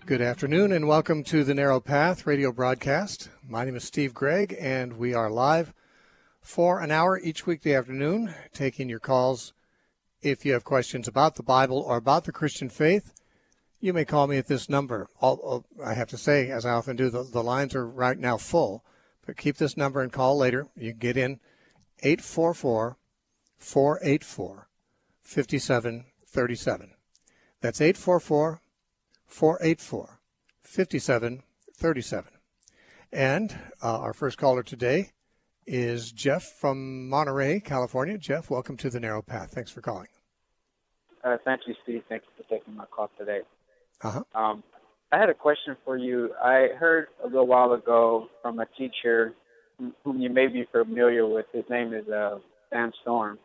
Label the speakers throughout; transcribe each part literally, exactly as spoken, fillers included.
Speaker 1: Good afternoon and welcome to the Narrow Path radio broadcast. My name is Steve Gregg and we are live for an hour each weekday afternoon, taking your calls. If you have questions about the Bible or about the Christian faith, you may call me at this number. All, I have to say, as I often do, the, the lines are right now full, but keep this number and call later. You can get in eight four four, four eight four, five seven three seven. That's eight four four, four eight four, five seven three seven. And uh, our first caller today is Jeff from Monterey, California. Jeff, welcome to the Narrow Path. Thanks for calling.
Speaker 2: Uh, thank you, Steve. Thank you for taking my call today.
Speaker 1: Uh-huh.
Speaker 2: Um, I had a question for you. I heard a little while ago from a teacher whom you may be familiar with. His name is uh, Sam Storms.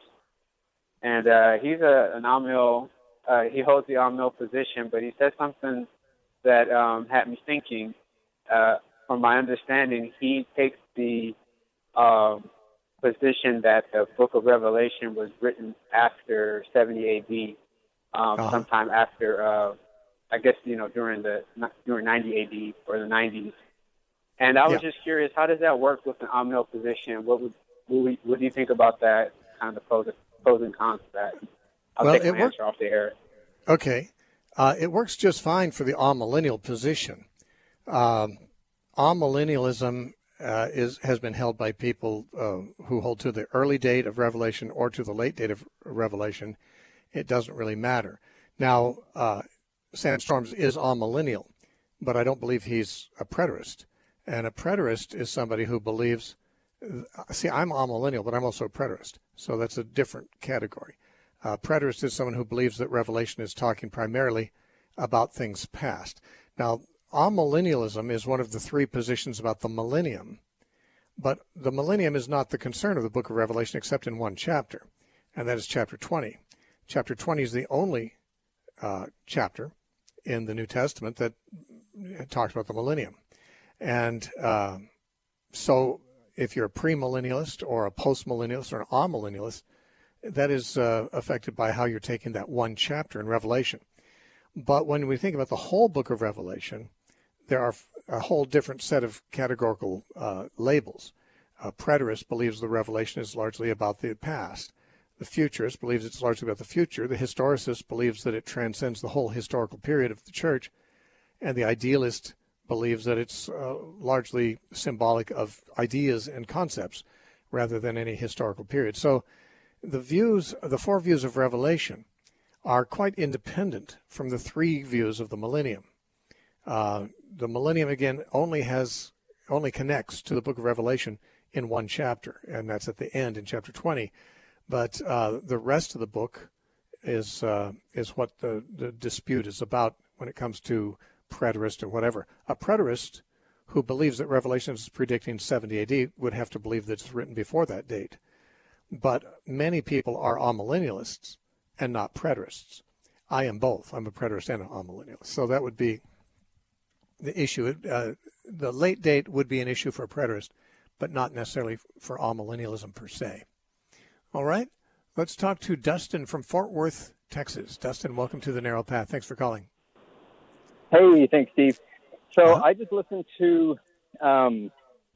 Speaker 2: And uh, he's a, an Amill. Uh, he holds the Amill position, but he said something that um, had me thinking. Uh, from my understanding, he takes the um, position that the Book of Revelation was written after seventy A D, um, uh-huh. sometime after, uh, I guess, you know, during the during ninety A D or the nineties. And I was yeah. just curious, how does that work with an Amill position? What would what, would, what do you think about that? Kind of pros, pros and cons of that. I'll
Speaker 1: well,
Speaker 2: take my
Speaker 1: work-
Speaker 2: answer off the air.
Speaker 1: Okay. Uh, it works just fine for the amillennial position. Um, amillennialism uh, is has been held by people uh, who hold to the early date of Revelation or to the late date of Revelation. It doesn't really matter. Now, uh, Sam Storms is amillennial, but I don't believe he's a preterist. And a preterist is somebody who believes, see, I'm amillennial, but I'm also a preterist. So that's a different category. Uh, preterist is someone who believes that Revelation is talking primarily about things past. Now, amillennialism is one of the three positions about the millennium, but the millennium is not the concern of the book of Revelation except in one chapter, and that is chapter twenty. Chapter twenty is the only uh, chapter in the New Testament that talks about the millennium. And uh, so if you're a premillennialist or a postmillennialist or an amillennialist, that is uh, affected by how you're taking that one chapter in Revelation. But when we think about the whole book of Revelation, there are a whole different set of categorical uh, labels. A preterist believes the Revelation is largely about the past. The futurist believes it's largely about the future. The historicist believes that it transcends the whole historical period of the church. And the idealist believes that it's uh, largely symbolic of ideas and concepts rather than any historical period. So the views, the four views of Revelation are quite independent from the three views of the millennium. Uh, the millennium, again, only has, only connects to the book of Revelation in one chapter, and that's at the end in chapter twenty. But uh, the rest of the book is uh, is what the, the dispute is about when it comes to preterist or whatever. A preterist who believes that Revelation is predicting seventy A D would have to believe that it's written before that date. But many people are amillennialists and not preterists. I am both. I'm a preterist and an amillennialist. So that would be the issue. Uh, the late date would be an issue for a preterist, but not necessarily for amillennialism per se. All right. Let's talk to Dustin from Fort Worth, Texas. Dustin, welcome to the Narrow Path. Thanks for calling.
Speaker 3: Hey, thanks, Steve. So
Speaker 1: uh-huh.
Speaker 3: I just listened to um,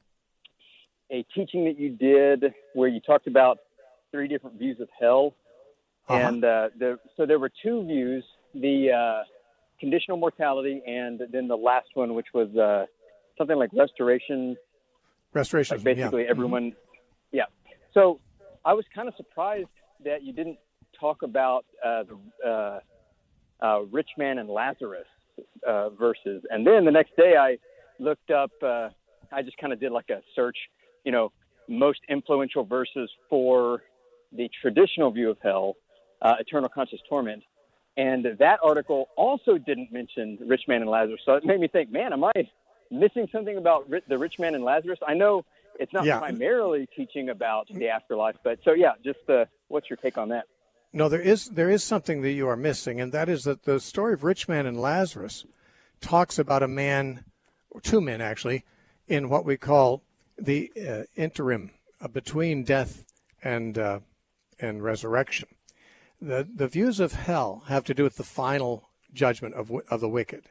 Speaker 3: a teaching that you did where you talked about three different views of hell.
Speaker 1: Uh-huh.
Speaker 3: And uh, the, so there were two views, the uh, conditional mortality and then the last one, which was uh, something like restoration.
Speaker 1: Restoration,
Speaker 3: like basically
Speaker 1: yeah.
Speaker 3: everyone. Mm-hmm. Yeah. So I was kind of surprised that you didn't talk about uh, the uh, uh, rich man and Lazarus uh, verses. And then the next day I looked up, uh, I just kind of did like a search, you know, most influential verses for the traditional view of hell, uh, eternal conscious torment. And that article also didn't mention rich man and Lazarus. So it made me think, man, am I missing something about the rich man and Lazarus? I know it's not
Speaker 1: yeah.
Speaker 3: primarily teaching about the afterlife, but so yeah, just uh, what's your take on that?
Speaker 1: No, there is there is something that you are missing, and that is that the story of rich man and Lazarus talks about a man, or two men actually, in what we call the uh, interim uh, between death and uh, and resurrection. The the views of hell have to do with the final judgment of of the wicked.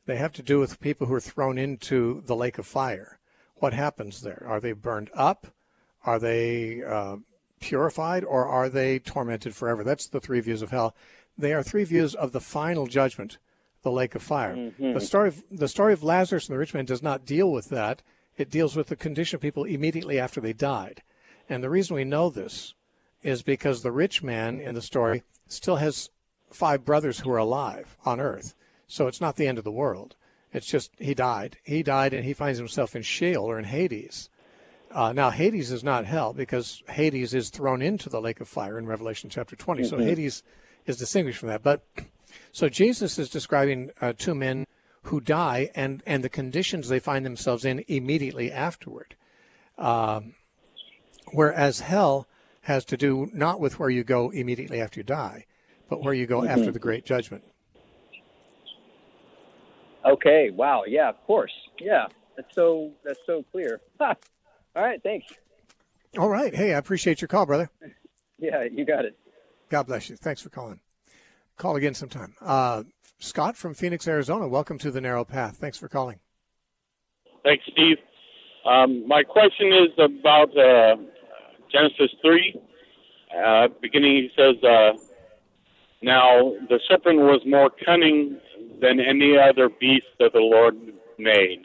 Speaker 1: They have to do with people who are thrown into the lake of fire. What happens there? Are they burned up? Are they uh, purified? Or are they tormented forever? That's the three views of hell. They are three views of the final judgment, the lake of fire. Mm-hmm. The story of, the story of Lazarus and the rich man does not deal with that. It deals with the condition of people immediately after they died. And the reason we know this is because the rich man in the story still has five brothers who are alive on earth. So it's not the end of the world. It's just he died. He died and he finds himself in Sheol or in Hades. Uh, now, Hades is not hell because Hades is thrown into the lake of fire in Revelation chapter twenty. Mm-hmm. So Hades is distinguished from that. But so Jesus is describing uh, two men who die and, and the conditions they find themselves in immediately afterward. Um, whereas hell has to do not with where you go immediately after you die, but where you go mm-hmm. after the great judgment.
Speaker 3: Okay. Wow. Yeah. Of course. Yeah. That's so. That's so clear. Ha. All right. Thanks.
Speaker 1: All right. Hey, I appreciate your call, brother.
Speaker 3: Yeah, you got it.
Speaker 1: God bless you. Thanks for calling. Call again sometime. Uh, Scott from Phoenix, Arizona. Welcome to the Narrow Path. Thanks for calling.
Speaker 4: Thanks, Steve. Um, my question is about uh, Genesis three. Uh, beginning, he says, uh, now the serpent was more cunning than any other beast that the Lord made.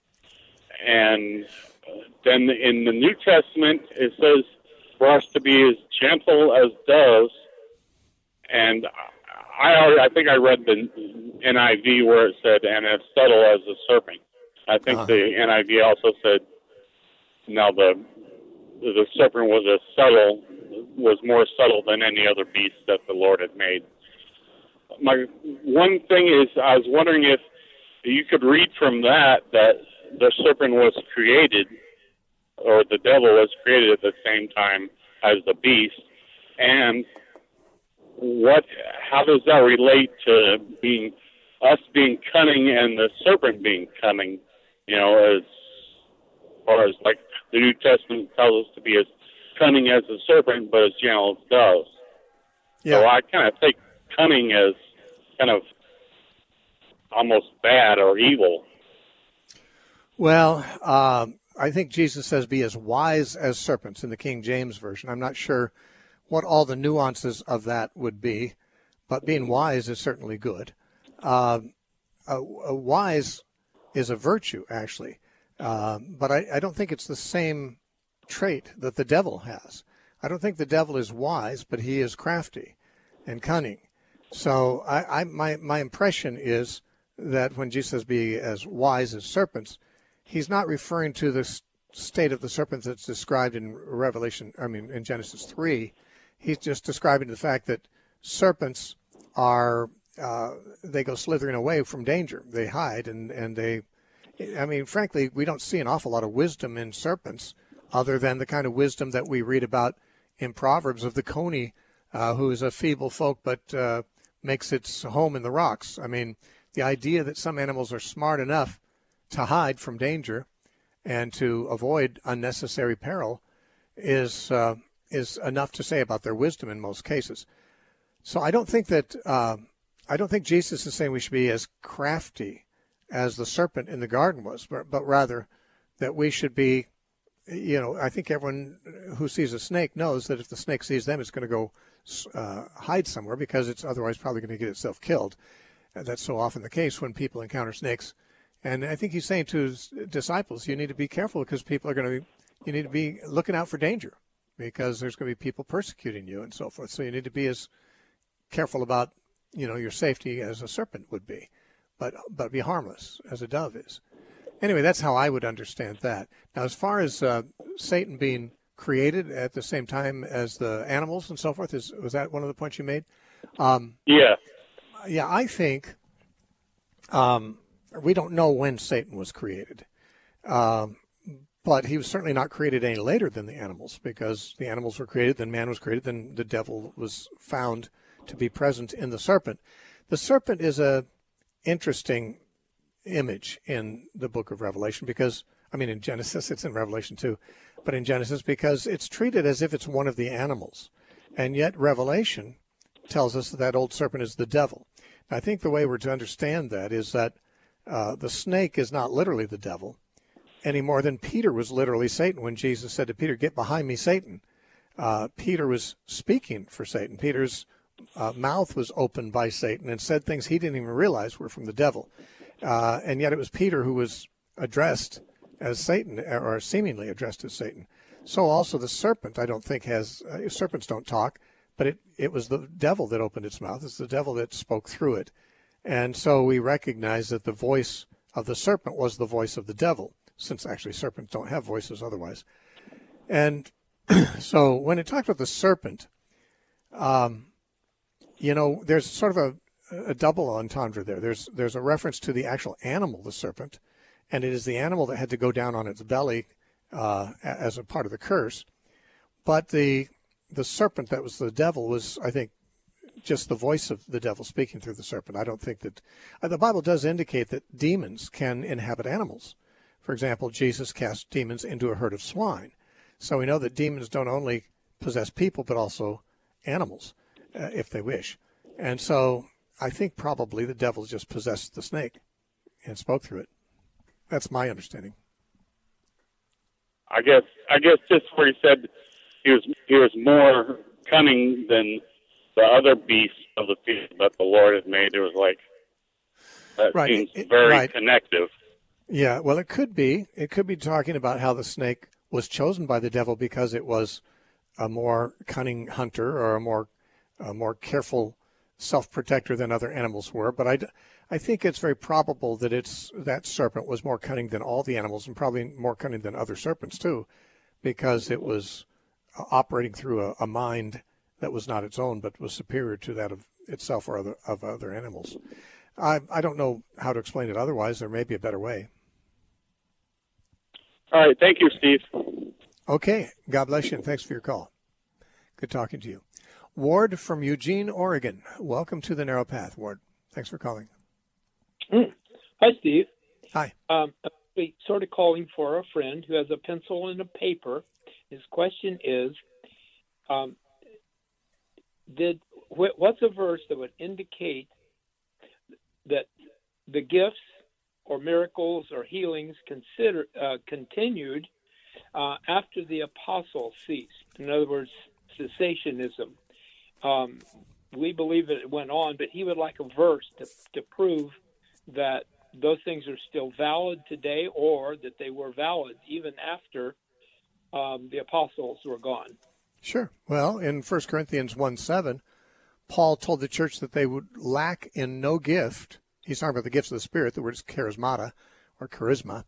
Speaker 4: And then in the New Testament, it says for us to be as gentle as doves. And I, I think I read the N I V where it said, and as subtle as a serpent. I think uh-huh. the N I V also said, now the the serpent was as subtle, was more subtle than any other beast that the Lord had made. My one thing is, I was wondering if you could read from that that the serpent was created, or the devil was created at the same time as the beast, and what? How does that relate to being us being cunning and the serpent being cunning? You know, as far as like the New Testament tells us to be as cunning as the serpent, but as gentle as doves. Yeah. So I kind of take cunning as kind of almost bad or evil.
Speaker 1: Well, um, I think Jesus says, be as wise as serpents in the King James Version. I'm not sure what all the nuances of that would be, but being wise is certainly good. Uh, a, a wise is a virtue, actually, uh, but I, I don't think it's the same trait that the devil has. I don't think the devil is wise, but he is crafty and cunning. So I, I, my, my impression is that when Jesus says be as wise as serpents, he's not referring to the state of the serpent that's described in Revelation, I mean, in Genesis three. He's just describing the fact that serpents are, uh, they go slithering away from danger. They hide, and, and they, I mean, frankly, we don't see an awful lot of wisdom in serpents other than the kind of wisdom that we read about in Proverbs of the coney, uh, who is a feeble folk but uh, makes its home in the rocks. I mean, the idea that some animals are smart enough to hide from danger and to avoid unnecessary peril is uh, is enough to say about their wisdom in most cases. So I don't think that uh, I don't think Jesus is saying we should be as crafty as the serpent in the garden was, but, but rather that we should be, you know, I think everyone who sees a snake knows that if the snake sees them, it's going to go uh, hide somewhere because it's otherwise probably going to get itself killed. And that's so often the case when people encounter snakes. And I think he's saying to his disciples, you need to be careful because people are going to be, you need to be looking out for danger because there's going to be people persecuting you and so forth. So you need to be as careful about, you know, your safety as a serpent would be, but but be harmless as a dove is. Anyway, that's how I would understand that. Now, as far as uh, Satan being created at the same time as the animals and so forth, is was that one of the points you made? Um,
Speaker 4: yeah.
Speaker 1: Yeah, I think um, we don't know when Satan was created. Um, but he was certainly not created any later than the animals, because the animals were created, then man was created, then the devil was found to be present in the serpent. The serpent is a interesting image in the book of Revelation because, I mean, in Genesis, it's in Revelation too, but in Genesis, because it's treated as if it's one of the animals. And yet Revelation tells us that that old serpent is the devil. I think the way we're to understand that is that Uh, the snake is not literally the devil any more than Peter was literally Satan when Jesus said to Peter, "Get behind me, Satan." Uh, Peter was speaking for Satan. Peter's uh, mouth was opened by Satan and said things he didn't even realize were from the devil. Uh, and yet it was Peter who was addressed as Satan, or seemingly addressed as Satan. So also the serpent, I don't think has, uh, serpents don't talk, but it, it was the devil that opened its mouth. It's the devil that spoke through it. And so we recognize that the voice of the serpent was the voice of the devil, since actually serpents don't have voices otherwise. And so when it talks about the serpent, um, you know, there's sort of a, a double entendre there. There's there's a reference to the actual animal, the serpent, and it is the animal that had to go down on its belly uh, as a part of the curse. But the the serpent that was the devil was, I think, just the voice of the devil speaking through the serpent. I don't think that uh, the Bible does indicate that demons can inhabit animals. For example, Jesus cast demons into a herd of swine. So we know that demons don't only possess people, but also animals, uh, if they wish. And so I think probably the devil just possessed the snake and spoke through it. That's my understanding.
Speaker 4: I guess I guess just where he said he was he was more cunning than the other beasts of the field that the Lord has made. It was like that
Speaker 1: right.
Speaker 4: seems
Speaker 1: it,
Speaker 4: very
Speaker 1: right.
Speaker 4: connective.
Speaker 1: Yeah, well, it could be. It could be talking about how the snake was chosen by the devil because it was a more cunning hunter or a more a more careful self-protector than other animals were. But I, I think it's very probable that it's that serpent was more cunning than all the animals and probably more cunning than other serpents too, because it was operating through a, a mind that was not its own but was superior to that of itself or other, of other animals. I, I don't know how to explain it otherwise. There may be a better way.
Speaker 4: All right. Thank you, Steve.
Speaker 1: Okay. God bless you, and thanks for your call. Good talking to you. Ward from Eugene, Oregon. Welcome to the Narrow Path, Ward. Thanks for calling.
Speaker 5: Mm. Hi, Steve.
Speaker 1: Hi.
Speaker 5: Um, I'm sort of calling for a friend who has a pencil and a paper. His question is, um, did wh- what's a verse that would indicate that the gifts or miracles or healings consider uh, continued uh, after the apostles ceased? In other words, cessationism. Um, we believe it went on, but he would like a verse to, to prove that those things are still valid today, or that they were valid even after um, the apostles were gone.
Speaker 1: Sure. Well, in First Corinthians one seven, Paul told the church that they would lack in no gift. He's talking about the gifts of the Spirit. The word is charismata or charisma.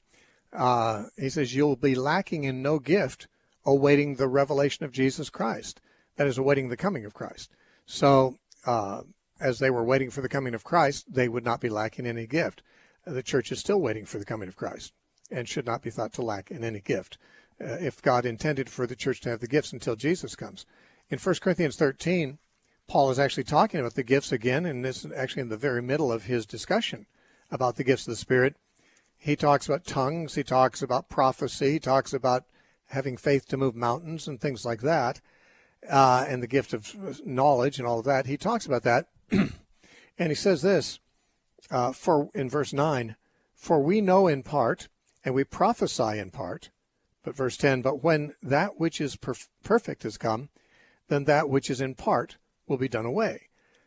Speaker 1: Uh, he says, you'll be lacking in no gift, awaiting the revelation of Jesus Christ. That is, awaiting the coming of Christ. So uh, as they were waiting for the coming of Christ, they would not be lacking any gift. The church is still waiting for the coming of Christ and should not be thought to lack in any gift. Uh, if God intended for the church to have the gifts until Jesus comes. In First Corinthians thirteen, Paul is actually talking about the gifts again, and this is actually in the very middle of his discussion about the gifts of the Spirit. He talks about tongues, he talks about prophecy, he talks about having faith to move mountains and things like that, uh, and the gift of knowledge and all of that. He talks about that, and he says this, uh, for in verse nine, for we know in part, and we prophesy in part, but verse ten, but when that which is perf- perfect has come, then that which is in part will be done away.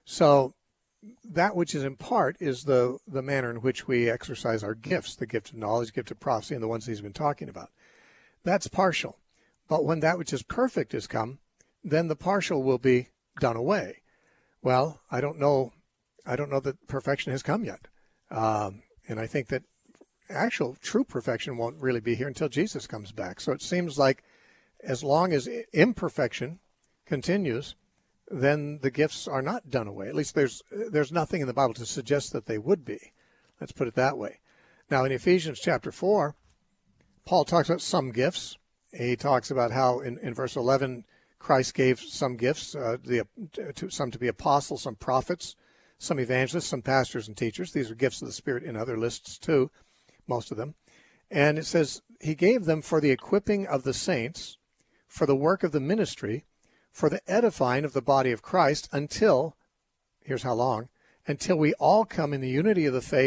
Speaker 1: So that which is in part is the, the manner in which we exercise our gifts, the gift of knowledge, gift of prophecy, and the ones he's been talking about. That's partial. But when that which is perfect has come, then the partial will be done away. Well, I don't know. I don't know that perfection has come yet. Um, and I think that actual true perfection won't really be here until Jesus comes back. So it seems like as long as imperfection continues, then the gifts are not done away. At least there's there's nothing in the Bible to suggest that they would be. Let's put it that way. Now in Ephesians chapter four, Paul talks about some gifts. He talks about how in, in verse eleven, Christ gave some gifts, uh, the, to, some to be apostles, some prophets, some evangelists, some pastors and teachers. These are gifts of the Spirit in other lists too, most of them. And it says he gave them for the equipping of the saints, for the work of the ministry, for the edifying of the body of Christ until, here's how long, until we all come in the unity of the faith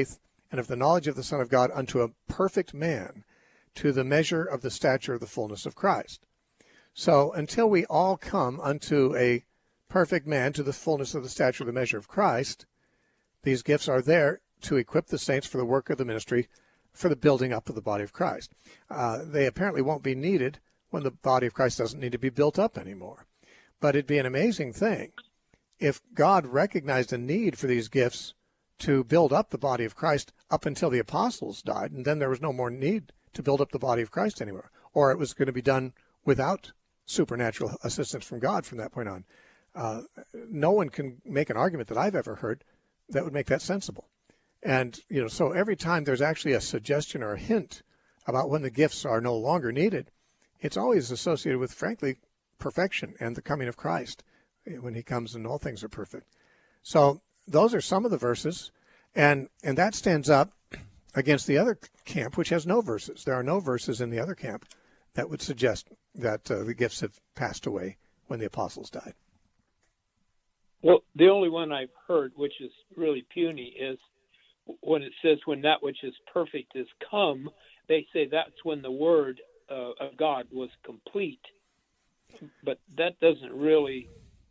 Speaker 1: and of the knowledge of the Son of God unto a perfect man, to the measure of the stature of the fullness of Christ. So until we all come unto a perfect man, to the fullness of the stature of the measure of Christ, these gifts are there to equip the saints for the work of the ministry, for the building up of the body of Christ. Uh, they apparently won't be needed when the body of Christ doesn't need to be built up anymore. But it'd be an amazing thing if God recognized a need for these gifts to build up the body of Christ up until the apostles died, and then there was no more need to build up the body of Christ anywhere, or it was going to be done without supernatural assistance from God from that point on. Uh, no one can make an argument that I've ever heard that would make that sensible. And, you know, so every time there's actually a suggestion or a hint about when the gifts are no longer needed, it's always associated with, frankly, perfection and the coming of Christ when he comes and all things are perfect. So those are some of the verses, and, and that stands up against the other camp, which has no verses. There are no verses in the other camp that would suggest that uh, the gifts have passed away when the apostles died.
Speaker 5: Well, the only one I've heard, which is really puny, is when it says when that which is perfect is come, they say that's when the word uh, of God was complete. But that doesn't really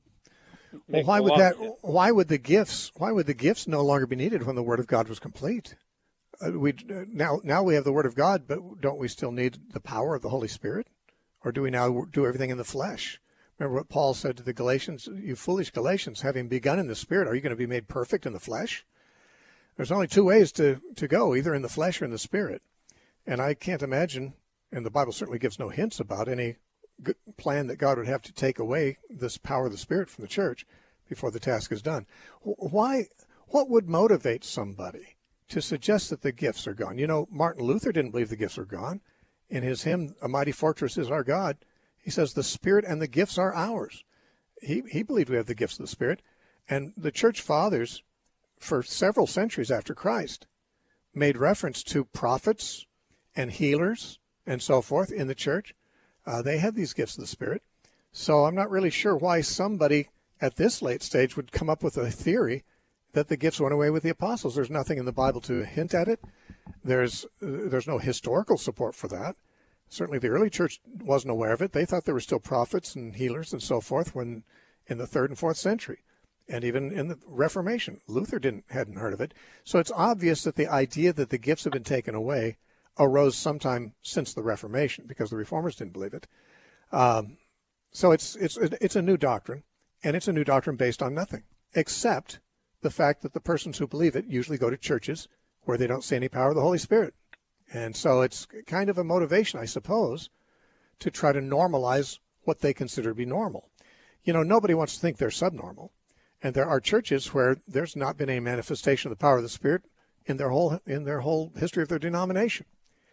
Speaker 5: make
Speaker 1: well, why
Speaker 5: a
Speaker 1: would
Speaker 5: lot
Speaker 1: that
Speaker 5: of sense.
Speaker 1: why would the gifts why would the gifts no longer be needed when the word of God was complete? Uh, we uh, now now we have the word of God, but don't we still need the power of the Holy Spirit? Or do we now do everything in the flesh? Remember what Paul said to the Galatians, you foolish Galatians, having begun in the Spirit, are you going to be made perfect in the flesh? There's only two ways to, to go, either in the flesh or in the Spirit. And I can't imagine, and the Bible certainly gives no hints about any good plan that God would have to take away this power of the Spirit from the church before the task is done. Why? What would motivate somebody to suggest that the gifts are gone? You know, Martin Luther didn't believe the gifts were gone. In his hymn, A Mighty Fortress is Our God, he says the Spirit and the gifts are ours. He, he believed we have the gifts of the Spirit. And the church fathers, for several centuries after Christ, made reference to prophets and healers and so forth in the church. Uh, they had these gifts of the Spirit. So I'm not really sure why somebody at this late stage would come up with a theory that the gifts went away with the apostles. There's nothing in the Bible to hint at it. There's uh, there's no historical support for that. Certainly the early church wasn't aware of it. They thought there were still prophets and healers and so forth when in the third and fourth century. And even in the Reformation, Luther didn't hadn't heard of it. So it's obvious that the idea that the gifts have been taken away arose sometime since the Reformation, because the Reformers didn't believe it. Um, so it's it's it's a new doctrine, and it's a new doctrine based on nothing, except the fact that the persons who believe it usually go to churches where they don't see any power of the Holy Spirit. And so it's kind of a motivation, I suppose, to try to normalize what they consider to be normal. You know, nobody wants to think they're subnormal. And there are churches where there's not been any manifestation of the power of the Spirit in their whole in their whole history of their denomination.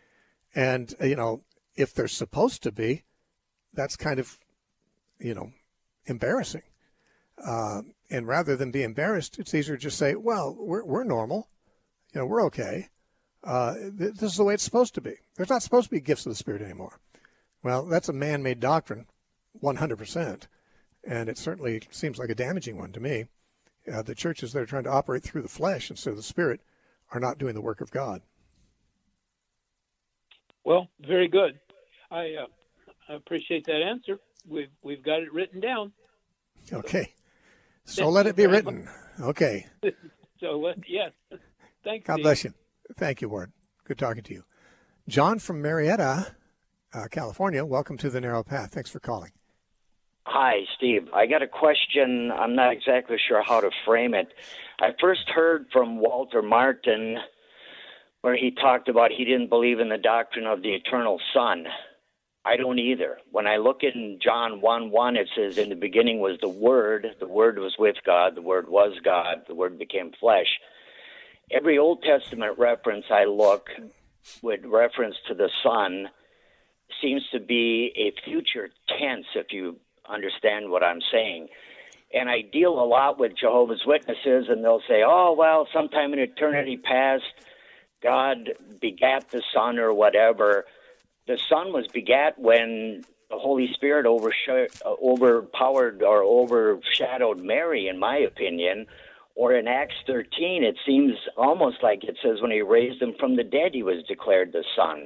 Speaker 1: And, you know, if they're supposed to be, that's kind of, you know, embarrassing. Uh, and rather than be embarrassed, it's easier to just say, well, we're we're normal. You know, we're okay. Uh, th- this is the way it's supposed to be. There's not supposed to be gifts of the Spirit anymore. Well, that's a man-made doctrine, one hundred percent. And it certainly seems like a damaging one to me. Uh, the churches that are trying to operate through the flesh instead of the Spirit are not doing the work of God.
Speaker 5: Well, very good. I, uh, I appreciate that answer. We've we've got it written down.
Speaker 1: Okay. So let it be written. Okay.
Speaker 5: So, uh, yes. Thanks,
Speaker 1: God
Speaker 5: Steve.
Speaker 1: bless you. Thank you, Ward. Good talking to you. John from Marietta, uh, California, welcome to the Narrow Path. Thanks for calling.
Speaker 6: Hi, Steve. I got a question. I'm not exactly sure how to frame it. I first heard from Walter Martin where he talked about he didn't believe in the doctrine of the eternal Son. I don't either. When I look in John one one, it says, in the beginning was the Word. The Word was with God. The Word was God. The Word became flesh. Every Old Testament reference I look with reference to the Son seems to be a future tense, if you understand what I'm saying. And I deal a lot with Jehovah's Witnesses, and they'll say, oh, well, sometime in eternity past, God begat the Son or whatever. The Son was begat when the Holy Spirit oversh- overpowered or overshadowed Mary, in my opinion, Or in Acts thirteen, it seems almost like it says when he raised him from the dead, he was declared the Son.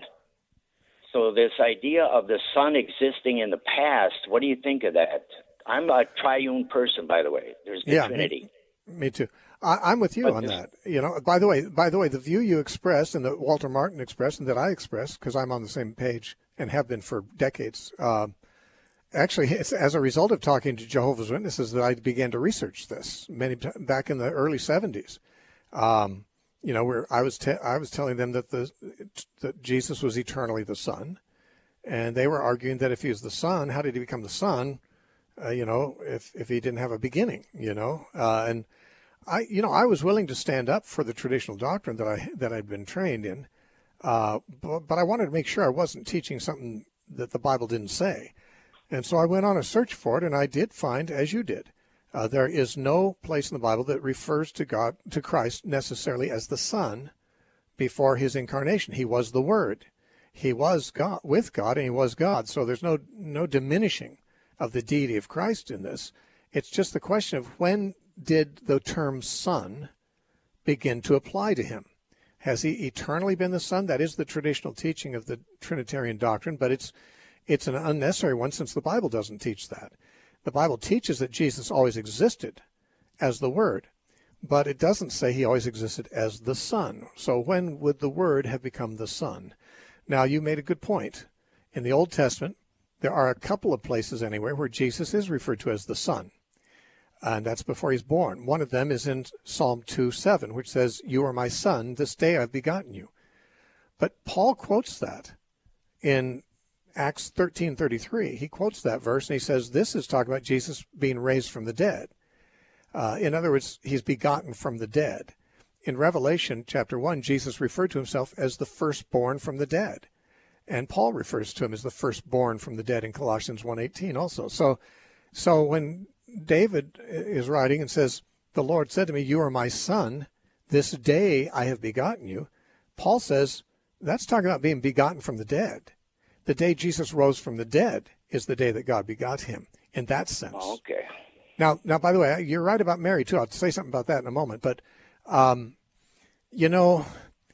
Speaker 6: So this idea of the Son existing in the past, what do you think of that? I'm a triune person, by the way. There's the
Speaker 1: yeah,
Speaker 6: Trinity.
Speaker 1: Me, me too. I, I'm with you
Speaker 6: But
Speaker 1: on
Speaker 6: this-
Speaker 1: that. You know, by the way, by the way, the view you expressed and that Walter Martin expressed and that I expressed, because I'm on the same page and have been for decades. Uh, actually, it's as a result of talking to Jehovah's Witnesses that I began to research this many back in the early seventies. Um, you know, where I was te- I was telling them that the that Jesus was eternally the Son, and they were arguing that if he was the Son, how did he become the Son? Uh, you know, if if he didn't have a beginning, you know, uh, and I, you know, I was willing to stand up for the traditional doctrine that I that I'd been trained in, uh, but, but I wanted to make sure I wasn't teaching something that the Bible didn't say, and so I went on a search for it, and I did find, as you did, uh, there is no place in the Bible that refers to God, to Christ necessarily as the Son before his incarnation. He was the Word, he was God with God, and he was God. So there's no no diminishing of the deity of Christ in this. It's just the question of when did the term Son begin to apply to him? Has he eternally been the Son? That is the traditional teaching of the Trinitarian doctrine, but it's it's an unnecessary one since the Bible doesn't teach that. The Bible teaches that Jesus always existed as the Word, but it doesn't say he always existed as the Son. So when would the Word have become the Son? Now, you made a good point. In the Old Testament, there are a couple of places anywhere where Jesus is referred to as the Son, and that's before he's born. One of them is in Psalm two seven, which says, "You are my Son, this day I've begotten you." But Paul quotes that in Acts thirteen thirty-three. He quotes that verse, and he says this is talking about Jesus being raised from the dead. Uh, in other words, he's begotten from the dead. In Revelation chapter one, Jesus referred to himself as the firstborn from the dead. And Paul refers to him as the firstborn from the dead in Colossians one eighteen also. So, so when David is writing and says, "The Lord said to me, 'You are my Son, this day I have begotten you,'" Paul says that's talking about being begotten from the dead. The day Jesus rose from the dead is the day that God begot him in that sense.
Speaker 6: Oh, okay.
Speaker 1: Now, now, by the way, you're right about Mary too. I'll say something about that in a moment. But, um, you know,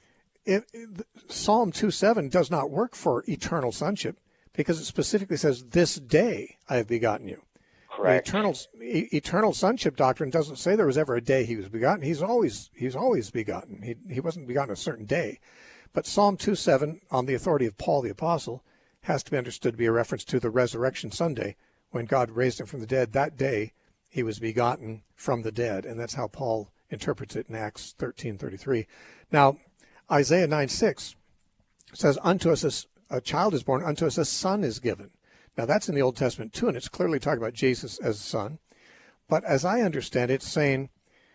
Speaker 1: it, it, Psalm two seven does not work for eternal sonship because it specifically says, "This day I have begotten you."
Speaker 6: Correct.
Speaker 1: The eternal e- eternal sonship doctrine doesn't say there was ever a day he was begotten. He's always he's always begotten. He he wasn't begotten a certain day. But Psalm two seven, on the authority of Paul the Apostle, has to be understood to be a reference to the resurrection Sunday when God raised him from the dead. That day he was begotten from the dead, and that's how Paul interprets it in Acts thirteen thirty-three. Now, Isaiah nine six says, "Unto us a, a child is born, unto us a son is given." Now, that's in the Old Testament too, and it's clearly talking about Jesus as a son. But as I understand it, it's saying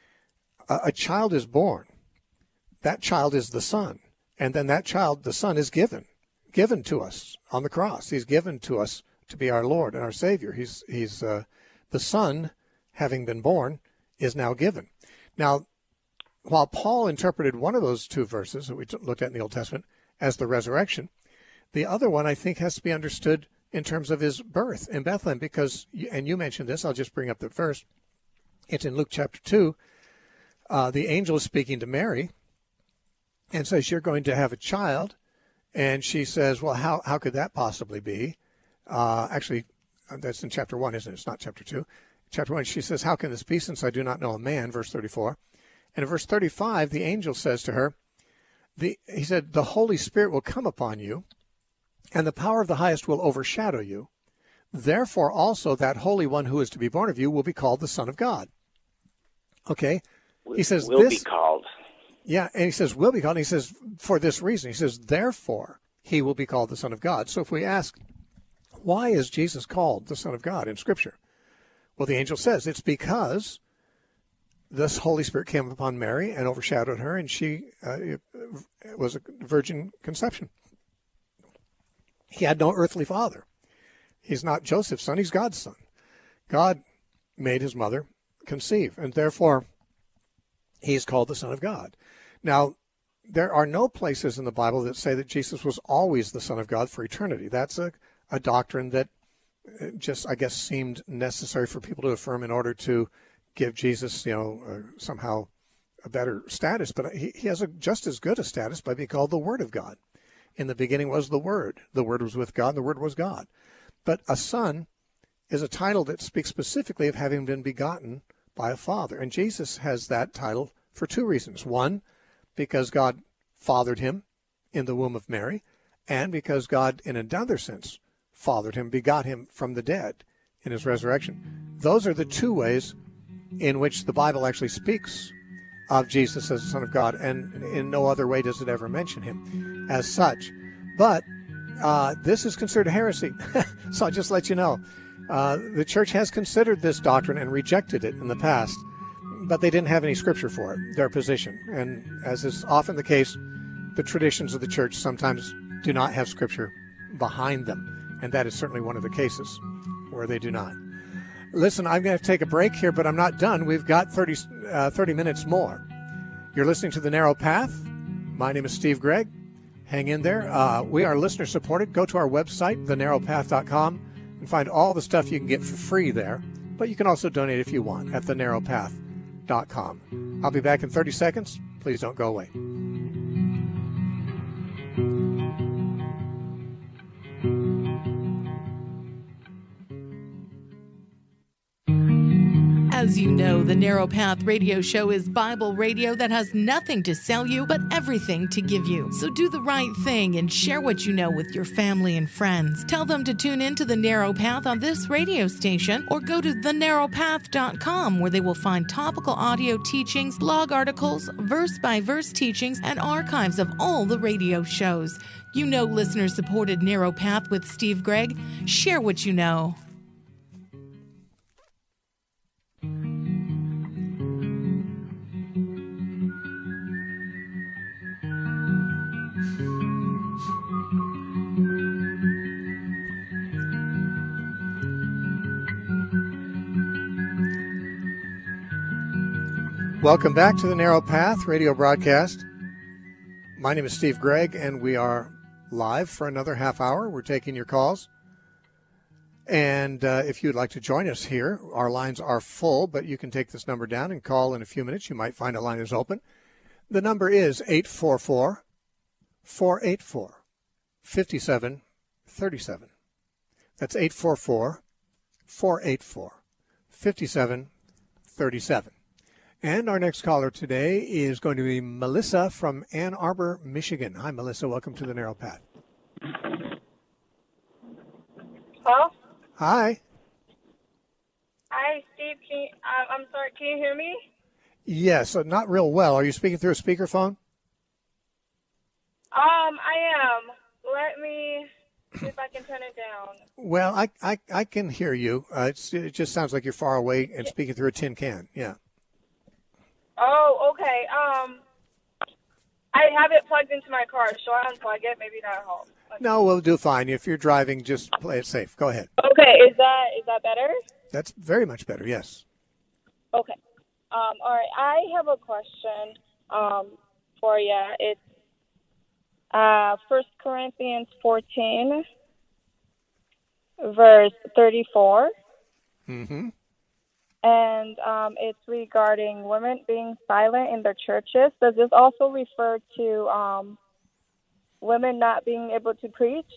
Speaker 1: a, a child is born. That child is the Son. And then that child, the Son, is given, given to us on the cross. He's given to us to be our Lord and our Savior. He's, he's uh, the Son, having been born, is now given. Now, while Paul interpreted one of those two verses that we t- looked at in the Old Testament as the resurrection, the other one I think has to be understood in terms of his birth in Bethlehem, because, and you mentioned this, I'll just bring up the verse. It's in Luke chapter two. Uh, the angel is speaking to Mary and says, "You're going to have a child." And she says, "Well, how, how could that possibly be?" Uh, actually, that's in chapter one, isn't it? It's not chapter two. Chapter one, she says, "How can this be since I do not know a man?" Verse thirty-four. And in verse thirty-five, the angel says to her, the, he said, "The Holy Spirit will come upon you, and the power of the highest will overshadow you. Therefore also that Holy One who is to be born of you will be called the Son of God." Okay? He says,
Speaker 6: will
Speaker 1: this,
Speaker 6: be called.
Speaker 1: Yeah, and he says, will be called. And he says, for this reason. He says, therefore he will be called the Son of God. So if we ask, why is Jesus called the Son of God in Scripture? Well, the angel says it's because this Holy Spirit came upon Mary and overshadowed her, and she uh, was a virgin conception. He had no earthly father. He's not Joseph's son. He's God's son. God made his mother conceive, and therefore he's called the Son of God. Now, there are no places in the Bible that say that Jesus was always the Son of God for eternity. That's a, a doctrine that just, I guess, seemed necessary for people to affirm in order to give Jesus, you know, uh, somehow a better status, but he, he has a, just as good a status by being called the Word of God. In the beginning was the Word. The Word was with God, and the Word was God. But a son is a title that speaks specifically of having been begotten by a father. And Jesus has that title for two reasons. One, because God fathered him in the womb of Mary, and because God, in another sense, fathered him, begot him from the dead in his resurrection. Those are the two ways in which the Bible actually speaks of Jesus as the Son of God, and in no other way does it ever mention him as such. But uh, this is considered heresy. So I'll just let you know. Uh, the church has considered this doctrine and rejected it in the past, but they didn't have any scripture for it, their position. And as is often the case, the traditions of the church sometimes do not have scripture behind them, and that is certainly one of the cases where they do not. Listen, I'm going to take a break here, but I'm not done. We've got thirty, uh, thirty minutes more. You're listening to The Narrow Path. My name is Steve Gregg. Hang in there. Uh, we are listener-supported. Go to our website, the narrow path dot com, and find all the stuff you can get for free there. But you can also donate if you want at the narrow path dot com. I'll be back in thirty seconds. Please don't go away.
Speaker 7: As you know, the Narrow Path Radio Show is Bible radio that has nothing to sell you, but everything to give you. So do the right thing and share what you know with your family and friends. Tell them to tune in to The Narrow Path on this radio station, or go to the narrow path dot com, where they will find topical audio teachings, blog articles, verse-by-verse teachings, and archives of all the radio shows. You know listener-supported Narrow Path with Steve Gregg. Share what you know.
Speaker 1: Welcome back to the Narrow Path radio broadcast. My name is Steve Gregg, and we are live for another half hour. We're taking your calls. And uh, if you'd like to join us here, our lines are full, but you can take this number down and call in a few minutes. You might find a line is open. The number is eight four four, four eight four, five seven three seven. That's eight four four, four eight four, five seven three seven. And our next caller today is going to be Melissa from Ann Arbor, Michigan. Hi, Melissa. Welcome to the Narrow Path.
Speaker 8: Hello?
Speaker 1: Hi.
Speaker 8: Hi, Steve. Can you, uh, I'm sorry. Can you hear me?
Speaker 1: Yes, uh, not real well. Are you speaking through a speakerphone?
Speaker 8: Um, I am. Let me see if I can turn it down.
Speaker 1: Well, I I, I can hear you. Uh, it's, it just sounds like you're far away and speaking through a tin can. Yeah.
Speaker 8: Oh, okay. Um, I have it plugged into my car. Shall I unplug it? Maybe that helps. Okay.
Speaker 1: No, we'll do fine. If you're driving, just play it safe. Go ahead.
Speaker 8: Okay. Is that is that better?
Speaker 1: That's very much better, yes.
Speaker 8: Okay. Um, all right. I have a question um, for you. It's uh, First Corinthians fourteen, verse thirty-four.
Speaker 1: Mm-hmm.
Speaker 8: And um, it's regarding women being silent in their churches. Does this also refer to um, women not being able to preach?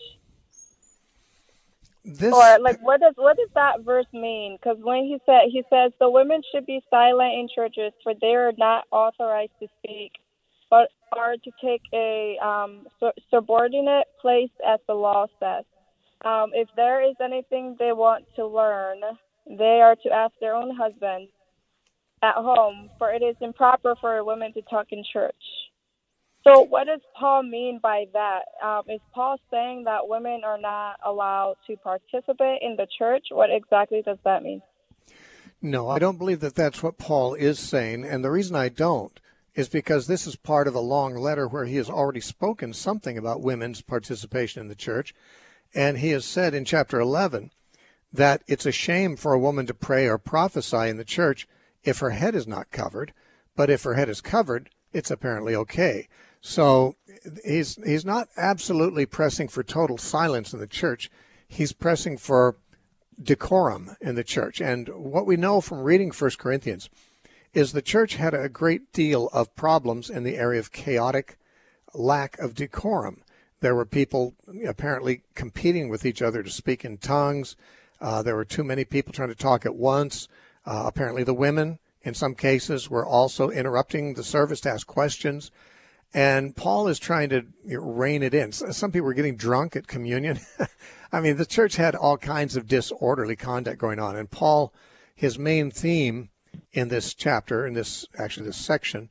Speaker 1: This...
Speaker 8: Or like, what does what does that verse mean? Because when he said he says the women should be silent in churches, for they are not authorized to speak, but are to take a um, subordinate place, as the law says. Um, if there is anything they want to learn, they are to ask their own husbands at home, for it is improper for women to talk in church. So what does Paul mean by that? Um, is Paul saying that women are not allowed to participate in the church? What exactly does that mean?
Speaker 1: No, I don't believe that that's what Paul is saying. And the reason I don't is because this is part of a long letter where he has already spoken something about women's participation in the church. And he has said in chapter eleven that it's a shame for a woman to pray or prophesy in the church if her head is not covered, but if her head is covered, it's apparently okay. So he's he's not absolutely pressing for total silence in the church. He's pressing for decorum in the church. And what we know from reading First Corinthians is the church had a great deal of problems in the area of chaotic lack of decorum. There were people apparently competing with each other to speak in tongues. Uh, there were too many people trying to talk at once. Uh, apparently the women, in some cases, were also interrupting the service to ask questions. And Paul is trying to you know, rein it in. Some people were getting drunk at communion. I mean, the church had all kinds of disorderly conduct going on. And Paul, his main theme in this chapter, in this actually this section,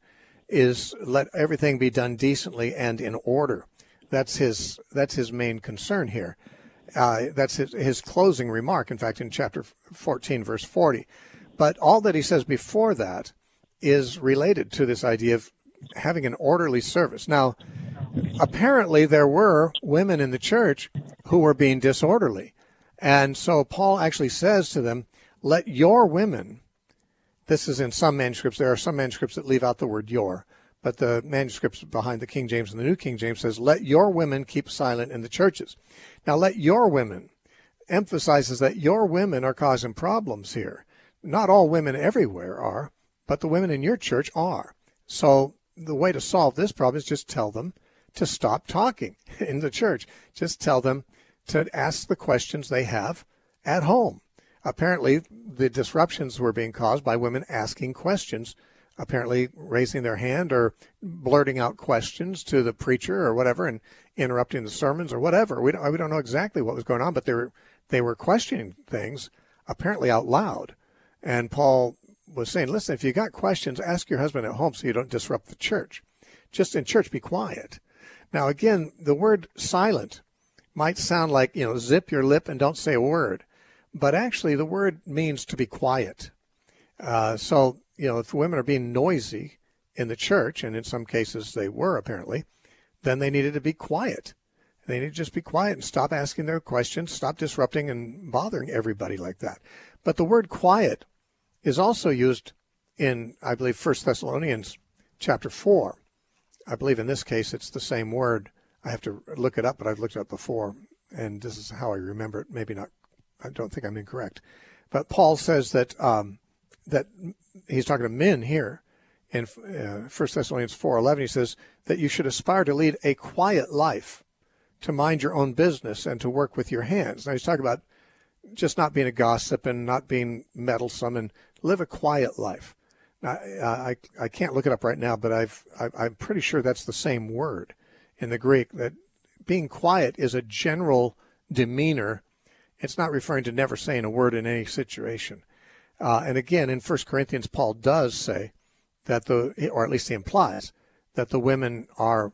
Speaker 1: is let everything be done decently and in order. That's his that's his main concern here. Uh, that's his, his closing remark, in fact, in chapter fourteen, verse forty. But all that he says before that is related to this idea of having an orderly service. Now, apparently there were women in the church who were being disorderly. And so Paul actually says to them, let your women, this is in some manuscripts, there are some manuscripts that leave out the word your, but the manuscripts behind the King James and the New King James says, let your women keep silent in the churches. Now, let your women emphasizes that your women are causing problems here. Not all women everywhere are, but the women in your church are. So the way to solve this problem is just tell them to stop talking in the church. Just tell them to ask the questions they have at home. Apparently, the disruptions were being caused by women asking questions, apparently raising their hand or blurting out questions to the preacher or whatever and interrupting the sermons or whatever. We don't, we don't know exactly what was going on, but they were, they were questioning things apparently out loud. And Paul was saying, listen, if you got questions, ask your husband at home so you don't disrupt the church. Just in church, be quiet. Now, again, the word silent might sound like, you know, zip your lip and don't say a word. But actually, the word means to be quiet. Uh, so, you know, if women are being noisy in the church, and in some cases they were apparently, then they needed to be quiet. They need to just be quiet and stop asking their questions, stop disrupting and bothering everybody like that. But the word quiet is also used in, I believe, First Thessalonians chapter four. I believe in this case it's the same word. I have to look it up, but I've looked it up before, and this is how I remember it. Maybe not. I don't think I'm incorrect. But Paul says that um, that he's talking to men here in uh, First Thessalonians four eleven. He says that you should aspire to lead a quiet life, to mind your own business, and to work with your hands. Now he's talking about just not being a gossip and not being meddlesome and live a quiet life. Now, I, I can't look it up right now, but I've, I, I'm pretty sure that's the same word in the Greek, that being quiet is a general demeanor. It's not referring to never saying a word in any situation. Uh, and again, in First Corinthians, Paul does say that the, or at least he implies, that the women are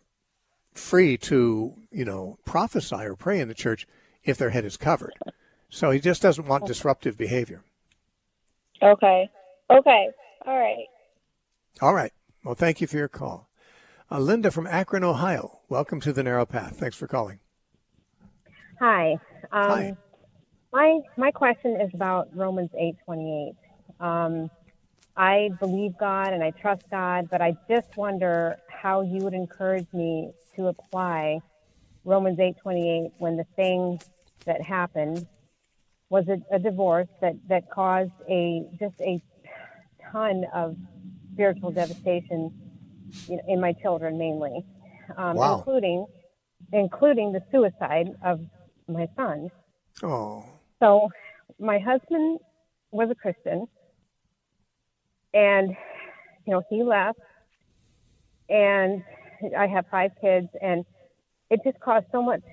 Speaker 1: free to, you know, prophesy or pray in the church if their head is covered. So he just doesn't want disruptive behavior.
Speaker 8: Okay. Okay. All right.
Speaker 1: All right. Well, thank you for your call. Uh, Linda from Akron, Ohio. Welcome to The Narrow Path. Thanks for calling.
Speaker 9: Hi. Um,
Speaker 1: Hi.
Speaker 9: My my question is about Romans eight twenty-eight. Um, I believe God and I trust God, but I just wonder how you would encourage me to apply Romans eight twenty-eight when the thing that happened was a, a divorce that, that caused a just a ton of spiritual devastation in, in my children mainly, um,
Speaker 1: wow.
Speaker 9: including including the suicide of my son.
Speaker 1: Oh.
Speaker 9: So my husband was a Christian, and you know he left, and I have five kids, and it just caused so much.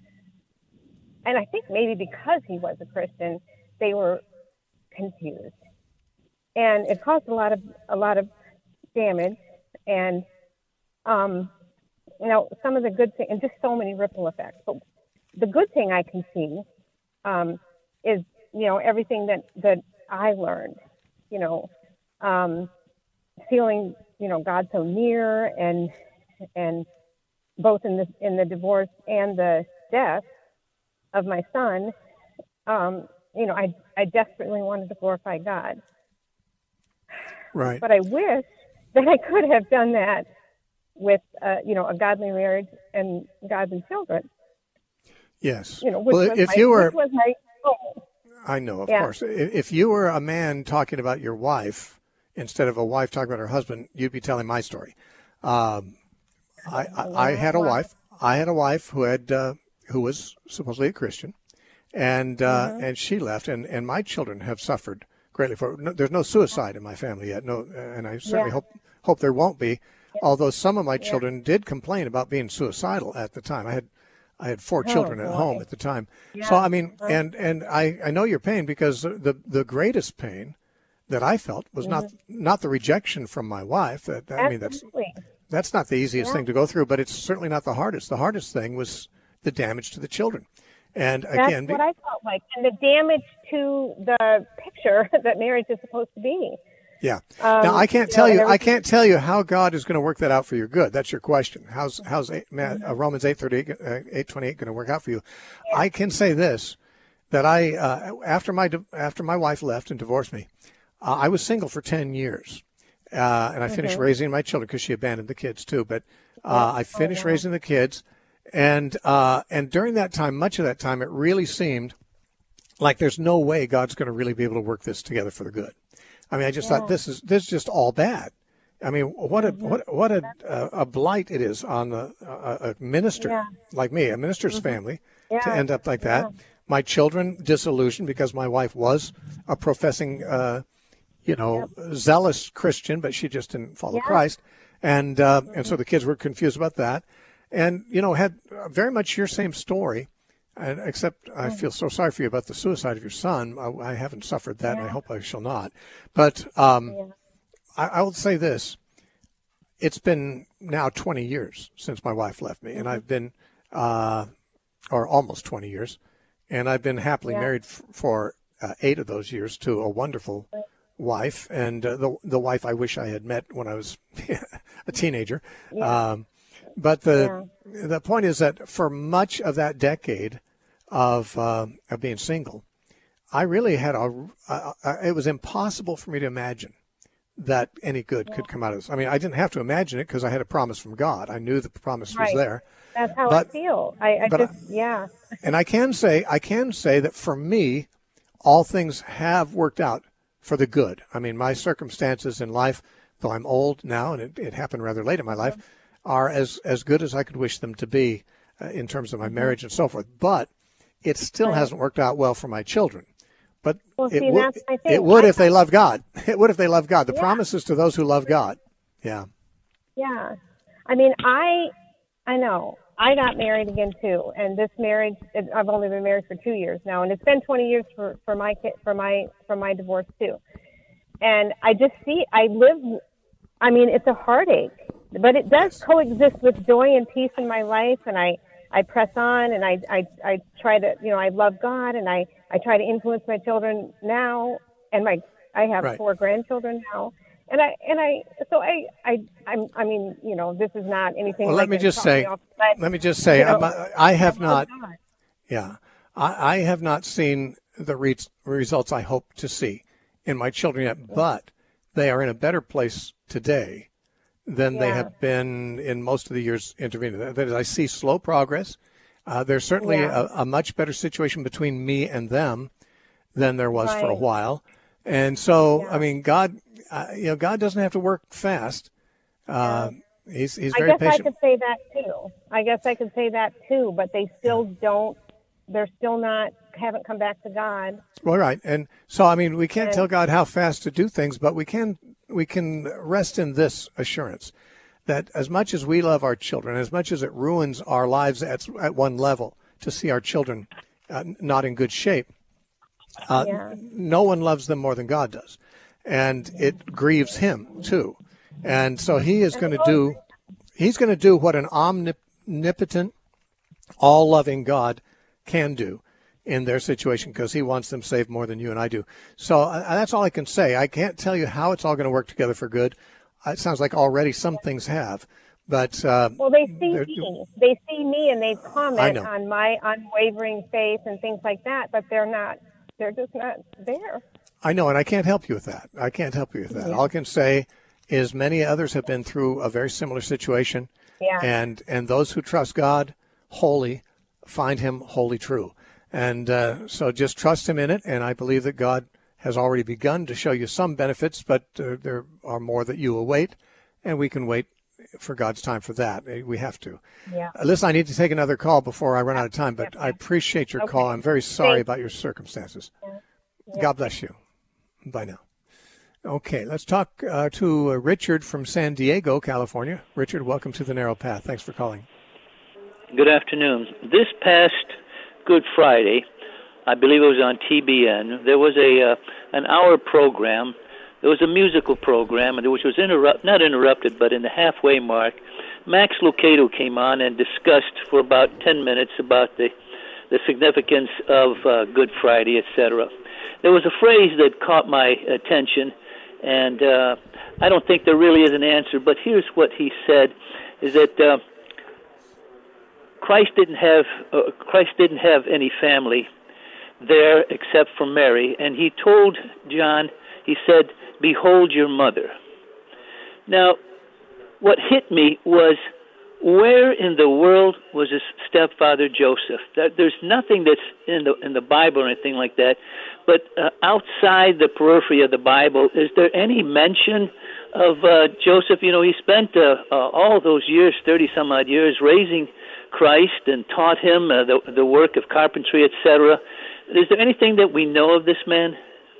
Speaker 9: And I think maybe because he was a Christian, they were confused, and it caused a lot of a lot of damage. And um, you know, some of the good things, and just so many ripple effects. But the good thing I can see um, is, you know, everything that that I learned. You know, um, feeling, you know, God so near, and and both in the in the divorce and the death of my son, um, you know, I I desperately wanted to glorify God.
Speaker 1: Right.
Speaker 9: But I wish that I could have done that with, uh, you know, a godly marriage and godly children.
Speaker 1: Yes.
Speaker 9: You know, which
Speaker 1: well,
Speaker 9: was
Speaker 1: if
Speaker 9: my,
Speaker 1: you were,
Speaker 9: which was my goal.
Speaker 1: I know, of
Speaker 9: Yeah.
Speaker 1: course. I- If you were a man talking about your wife instead of a wife talking about her husband, you'd be telling my story. Um, I, I, I had a wife. I had a wife who had uh, who was supposedly a Christian, and uh,
Speaker 9: Mhm.
Speaker 1: and she left, and, and my children have suffered greatly for. No, there's no suicide in my family yet. No, and I certainly
Speaker 9: Yeah.
Speaker 1: hope hope there won't be. Although some of my children did complain about being suicidal at the time. I had I had four
Speaker 9: Oh,
Speaker 1: children at
Speaker 9: boy.
Speaker 1: home at the time.
Speaker 9: Yeah.
Speaker 1: So I mean, and and I, I know your pain, because the the greatest pain that I felt was not not the rejection from my wife. That I mean, that's
Speaker 9: Absolutely.
Speaker 1: that's not the easiest
Speaker 9: Yeah.
Speaker 1: thing to go through, but it's certainly not the hardest. The hardest thing was the damage to the children. And
Speaker 9: That's
Speaker 1: again,
Speaker 9: what I felt like, and the damage to the picture that marriage is supposed to be.
Speaker 1: yeah.
Speaker 9: Um,
Speaker 1: Now I can't
Speaker 9: you
Speaker 1: tell
Speaker 9: know,
Speaker 1: you,
Speaker 9: and
Speaker 1: I can't tell you how God is going to work that out for your good. That's your question. How's how's eight, man, uh, Romans eight thirty eight uh, eight twenty eight going to work out for you? I can say this, that I uh, after my di- after my wife left and divorced me, uh, I was single for ten years, uh, and I finished
Speaker 9: Mhm.
Speaker 1: raising my children, because she abandoned the kids too. But uh, I
Speaker 9: Oh,
Speaker 1: finished
Speaker 9: wow.
Speaker 1: raising the kids, and uh, and during that time, much of that time, it really seemed like there's no way God's going to really be able to work this together for the good. I mean, I just
Speaker 9: Yeah.
Speaker 1: thought this is this is just all bad. I mean, what a
Speaker 9: Mm-hmm.
Speaker 1: what what a uh, a blight it is on a, a, a minister
Speaker 9: Yeah.
Speaker 1: like me, a minister's family, to
Speaker 9: Yeah.
Speaker 1: end up like that.
Speaker 9: Yeah.
Speaker 1: My children disillusioned because my wife was a professing, uh, you know, zealous Christian, but she just didn't follow
Speaker 9: Yeah.
Speaker 1: Christ, and uh, and so the kids were confused about that, and you know, had very much your same story. And except I feel so sorry for you about the suicide of your son. I, I haven't suffered that, and I hope I shall not. But um,
Speaker 9: Yeah.
Speaker 1: I, I will say this: it's been now twenty years since my wife left me, and I've been, uh, or almost twenty years, and I've been happily
Speaker 9: Yeah.
Speaker 1: married f- for uh, eight of those years to a wonderful wife, and uh, the the wife I wish I had met when I was a teenager.
Speaker 9: Yeah.
Speaker 1: Um, but the the point is that for much of that decade of uh, of being single, I really had a. Uh, uh, it was impossible for me to imagine that any good could come out of this. I mean, I didn't have to imagine it, because I had a promise from God. I knew the promise
Speaker 9: Right.
Speaker 1: was there.
Speaker 9: That's how
Speaker 1: But-
Speaker 9: I feel. I, I
Speaker 1: but I-
Speaker 9: just, yeah.
Speaker 1: And I can say, I can say that for me, all things have worked out for the good. I mean, my circumstances in life, though I'm old now, and it, it happened rather late in my life, are as, as good as I could wish them to be uh, in terms of my marriage and so forth. But it still
Speaker 9: Right.
Speaker 1: hasn't worked out well for my children. But
Speaker 9: Well,
Speaker 1: it
Speaker 9: see,
Speaker 1: would,
Speaker 9: that's my thing.
Speaker 1: it would
Speaker 9: I-
Speaker 1: if they love God. It would if they love God. The
Speaker 9: Yeah.
Speaker 1: promise is to those who love God. Yeah.
Speaker 9: Yeah. I mean, I, I know. I got married again too, and this marriage, it, I've only been married for two years now, and it's been twenty years for for my kid, for my for my divorce too. And I just see, I live. I mean, it's a heartache, but it does coexist with joy and peace in my life, and I I press on, and I I I try to, you know, I love God, and I I try to influence my children now, and my I have
Speaker 1: Right.
Speaker 9: four grandchildren now. And I and I so I I I'm, I mean, you know, this is not anything.
Speaker 1: Well,
Speaker 9: like
Speaker 1: let me
Speaker 9: that
Speaker 1: just
Speaker 9: taught
Speaker 1: say,
Speaker 9: me off, but,
Speaker 1: let me just say,
Speaker 9: you know,
Speaker 1: I'm- I have
Speaker 9: I love
Speaker 1: not,
Speaker 9: God.
Speaker 1: yeah, I, I have not seen the re- results I hope to see in my children yet, but they are in a better place today than they
Speaker 9: Yeah.
Speaker 1: have been in most of the years intervening. That is, I see slow progress. Uh, there's certainly
Speaker 9: Yeah.
Speaker 1: a, a much better situation between me and them than there was for a
Speaker 9: Right.
Speaker 1: while. And so,
Speaker 9: Yeah.
Speaker 1: I mean, God, uh, you know, God doesn't have to work fast. Uh, he's he's
Speaker 9: I
Speaker 1: very
Speaker 9: guess I
Speaker 1: patient.
Speaker 9: could say that too. I guess I could say that too, but they still don't. They're still not. Haven't come back to God.
Speaker 1: Well, right, and so I mean, we can't
Speaker 9: And-
Speaker 1: tell God how fast to do things, but we can we can rest in this assurance that as much as we love our children, as much as it ruins our lives at at one level to see our children uh, not in good shape, uh,
Speaker 9: Yeah.
Speaker 1: no one loves them more than God does, and it grieves Him too, and so He is going to do He's going to do what an omnipotent, all-loving God can do in their situation, because He wants them saved more than you and I do. So uh, that's all I can say. I can't tell you how it's all going to work together for good. Uh, It sounds like already some things have, but uh,
Speaker 9: Well, they see
Speaker 1: they're-
Speaker 9: me. They see me, and they
Speaker 1: I
Speaker 9: comment
Speaker 1: know.
Speaker 9: on my unwavering faith and things like that. But they're not. They're just not there.
Speaker 1: I know, and I can't help you with that. I can't help you with that. All I can say is many others have been through a very similar situation,
Speaker 9: Yeah.
Speaker 1: and and those who trust God wholly find Him wholly true. And uh, so just trust him in it, and I believe that God has already begun to show you some benefits, but uh, there are more that you await, and we can wait for God's time for that. We have to.
Speaker 9: Yeah.
Speaker 1: Uh, listen, I need to take another call before I run out of time, but
Speaker 9: yeah.
Speaker 1: I appreciate your
Speaker 9: Okay.
Speaker 1: call. I'm very sorry
Speaker 9: Thanks.
Speaker 1: about your circumstances.
Speaker 9: Yeah. Yeah.
Speaker 1: God bless you. Bye now. Okay, let's talk uh, to uh, Richard from San Diego, California. Richard, welcome to The Narrow Path. Thanks for calling.
Speaker 10: Good afternoon. This past Good Friday, I believe it was on T B N, there was a uh, an hour program. There was a musical program, which was interrupt not interrupted, but in the halfway mark, Max Lucado came on and discussed for about ten minutes about the the significance of uh, Good Friday, et cetera. There was a phrase that caught my attention, and uh, I don't think there really is an answer, but here's what he said, is that uh, Christ didn't have uh, Christ didn't have any family there except for Mary, and he told John, he said, "Behold your mother." Now, what hit me was, where in the world was his stepfather Joseph? There's nothing that's in the in the Bible or anything like that, but uh, outside the periphery of the Bible, is there any mention of uh, Joseph? You know, he spent uh, uh, all those years, thirty some odd years, raising Christ and taught him uh, the the work of carpentry, et cetera. Is there anything that we know of this man?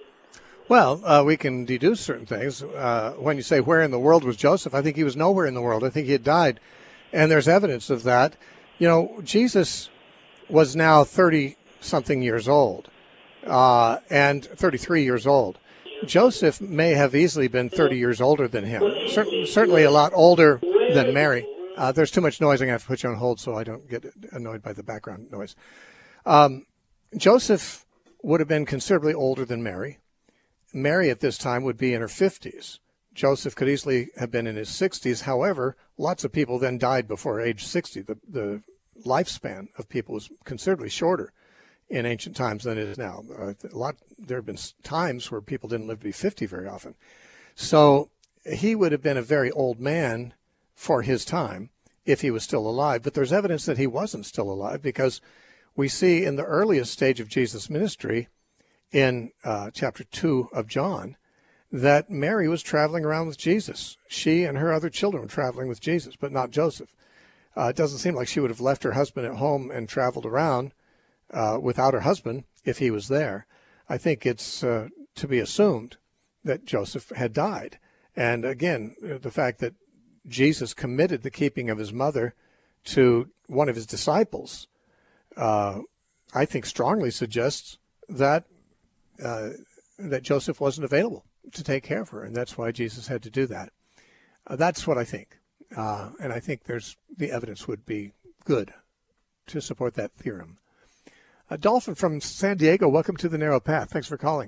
Speaker 1: Well, uh, we can deduce certain things. Uh, when you say where in the world was Joseph, I think he was nowhere in the world. I think he had died. And there's evidence of that. You know, Jesus was now thirty-something years old, uh, and thirty-three years old. Joseph may have easily been thirty years older than him, Cer- certainly a lot older than Mary. Uh, there's too much noise. I'm going to have to put you on hold so I don't get annoyed by the background noise. Um, Joseph would have been considerably older than Mary. Mary at this time would be in her fifties. Joseph could easily have been in his sixties. However, lots of people then died before age sixty. The, the lifespan of people was considerably shorter in ancient times than it is now. Uh, a lot, there have been times where people didn't live to be fifty very often. So he would have been a very old man for his time if he was still alive. But there's evidence that he wasn't still alive, because we see in the earliest stage of Jesus' ministry, in uh, chapter two of John, that Mary was traveling around with Jesus. She and her other children were traveling with Jesus, but not Joseph. Uh, it doesn't seem like she would have left her husband at home and traveled around uh, without her husband if he was there. I think it's uh, to be assumed that Joseph had died. And again, the fact that Jesus committed the keeping of his mother to one of his disciples, uh, I think strongly suggests that uh, that Joseph wasn't available to take care of her, and that's why Jesus had to do that. Uh, that's what I think. Uh, and I think there's the evidence would be good to support that theorem. Uh, Dolphin from San Diego, welcome to The Narrow Path. Thanks for calling.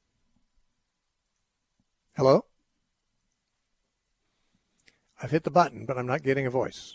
Speaker 1: Hello? I've hit the button, but I'm not getting a voice.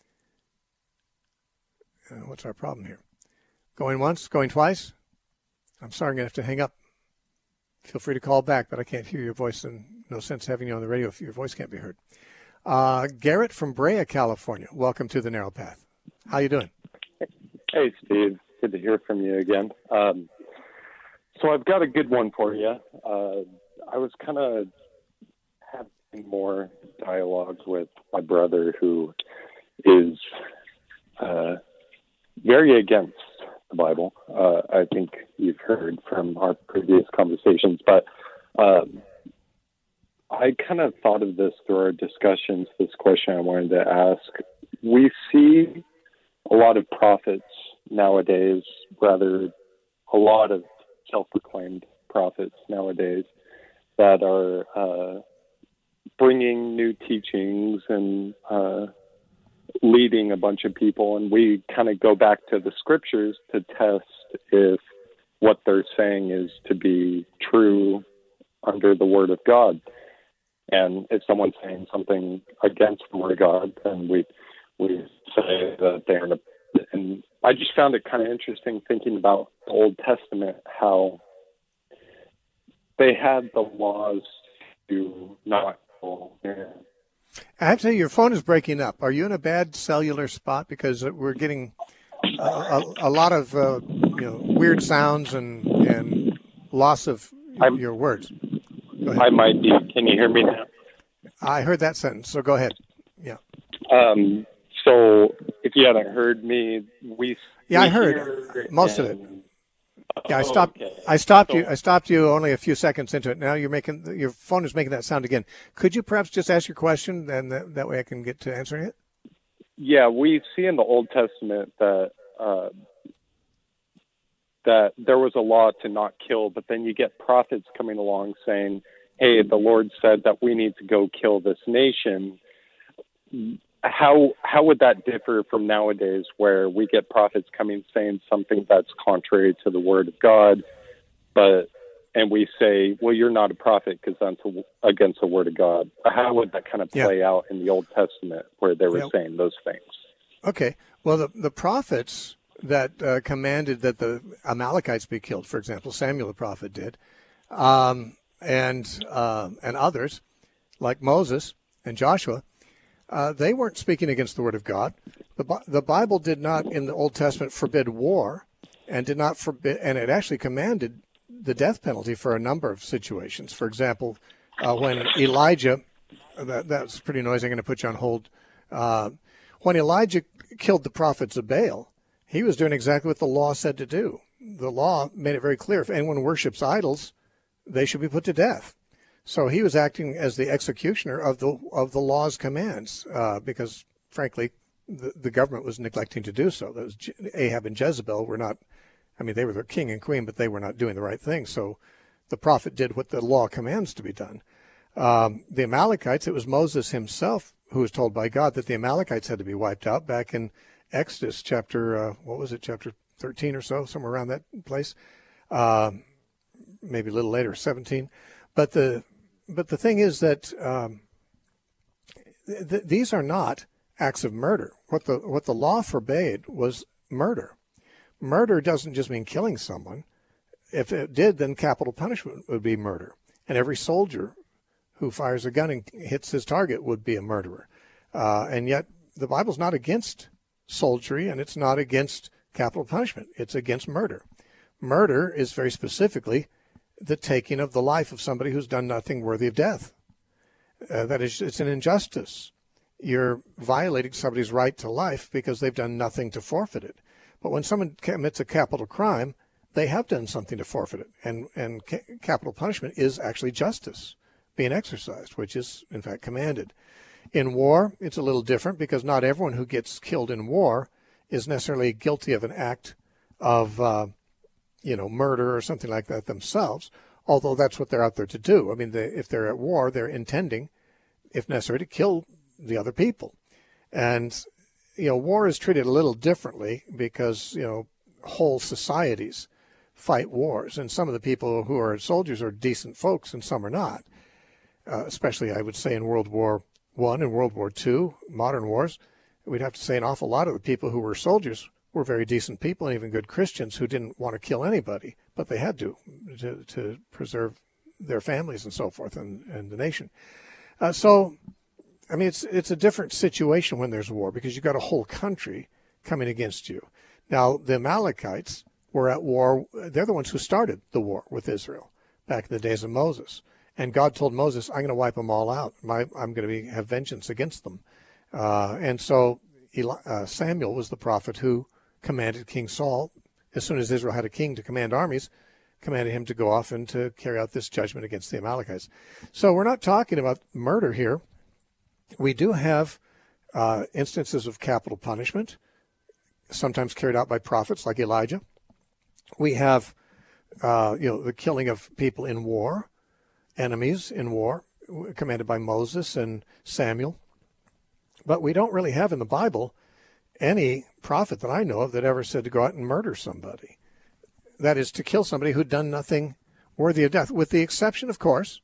Speaker 1: Uh, what's our problem here? Going once, going twice? I'm sorry, I'm going to have to hang up. Feel free to call back, but I can't hear your voice, and no sense having you on the radio if your voice can't be heard. Uh, Garrett from Brea, California. Welcome to The Narrow Path. How you doing?
Speaker 11: Hey, Steve. Good to hear from you again. Um, so I've got a good one for you. Uh, I was kind of having more dialogue with my brother, who is uh, very against the Bible. Uh, I think you've heard from our previous conversations, but um, I kind of thought of this through our discussions, this question I wanted to ask. We see a lot of prophets nowadays, rather a lot of self-proclaimed prophets nowadays that are uh, bringing new teachings and uh, leading a bunch of people, and we kind of go back to the scriptures to test if what they're saying is to be true under the Word of God. And if someone's saying something against the Word of God, then we we say that they're in a, and I just found it kind of interesting thinking about the Old Testament, how they had the laws to not go there.
Speaker 1: Actually, your phone is breaking up. Are you in a bad cellular spot? Because we're getting a, a, a lot of uh, you know weird sounds and and loss of
Speaker 11: I'm,
Speaker 1: your words.
Speaker 11: I might be. Can you hear me now?
Speaker 1: I heard that sentence, so go ahead. Yeah.
Speaker 11: Um, so if you hadn't heard me, we
Speaker 1: yeah,
Speaker 11: we
Speaker 1: I heard most
Speaker 11: and,
Speaker 1: of it. Yeah, I
Speaker 11: oh,
Speaker 1: stopped.
Speaker 11: Okay.
Speaker 1: I stopped
Speaker 11: so,
Speaker 1: you. I stopped you only a few seconds into it. Now you're making your phone is making that sound again. Could you perhaps just ask your question, and that, that way I can get to answering it?
Speaker 11: Yeah, we see in the Old Testament that uh, that there was a law to not kill, but then you get prophets coming along saying, "Hey, the Lord said that we need to go kill this nation." How how would that differ from nowadays, where we get prophets coming saying something that's contrary to the Word of God, but and we say, "Well, you're not a prophet because that's a, against the Word of God." How would that kind of play yeah. out in the Old Testament, where they were yeah. saying those things?
Speaker 1: Okay, well, the the prophets that uh, commanded that the Amalekites be killed, for example, Samuel the prophet did, um, and uh, and others like Moses and Joshua. Uh, they weren't speaking against the Word of God. The, the Bible did not, in the Old Testament, forbid war, and did not forbid, and it actually commanded the death penalty for a number of situations. For example, uh, when Elijah, that, that's pretty noisy, I'm going to put you on hold. Uh, when Elijah killed the prophets of Baal, he was doing exactly what the law said to do. The law made it very clear, if anyone worships idols, they should be put to death. So he was acting as the executioner of the of the law's commands, uh, because, frankly, the, the government was neglecting to do so. Those Ahab and Jezebel were not, I mean, they were the king and queen, but they were not doing the right thing. So the prophet did what the law commands to be done. Um, the Amalekites, it was Moses himself who was told by God that the Amalekites had to be wiped out back in Exodus chapter, uh, what was it, chapter thirteen or so, somewhere around that place, uh, maybe a little later, seventeen. But the But the thing is that um, th- these are not acts of murder. What the what the law forbade was murder. Murder doesn't just mean killing someone. If it did, then capital punishment would be murder. And every soldier who fires a gun and hits his target would be a murderer. Uh, and yet the Bible's not against soldiery, and it's not against capital punishment. It's against murder. Murder is very specifically the taking of the life of somebody who's done nothing worthy of death. Uh, that is, it's an injustice. You're violating somebody's right to life because they've done nothing to forfeit it. But when someone commits a capital crime, they have done something to forfeit it. And, and ca- capital punishment is actually justice being exercised, which is, in fact, commanded. In war, it's a little different because not everyone who gets killed in war is necessarily guilty of an act of uh, you know, murder or something like that themselves, although that's what they're out there to do. I mean, they, if they're at war, they're intending, if necessary, to kill the other people. And, you know, war is treated a little differently because, you know, whole societies fight wars. And some of the people who are soldiers are decent folks and some are not, uh, especially, I would say, in World War One and World War Two, modern wars. We'd have to say an awful lot of the people who were soldiers were very decent people and even good Christians who didn't want to kill anybody, but they had to to, to preserve their families and so forth and, and the nation. Uh, so, I mean, it's it's a different situation when there's war because you've got a whole country coming against you. Now, the Amalekites were at war. They're the ones who started the war with Israel back in the days of Moses. And God told Moses, I'm going to wipe them all out. My, I'm going to be, have vengeance against them. Uh, and so Eli, uh, Samuel was the prophet who commanded King Saul, as soon as Israel had a king to command armies, commanded him to go off and to carry out this judgment against the Amalekites. So we're not talking about murder here. We do have uh, instances of capital punishment, sometimes carried out by prophets like Elijah. We have, uh, you know, the killing of people in war, enemies in war, commanded by Moses and Samuel. But we don't really have in the Bible any prophet that I know of that ever said to go out and murder somebody. That is, to kill somebody who'd done nothing worthy of death, with the exception, of course,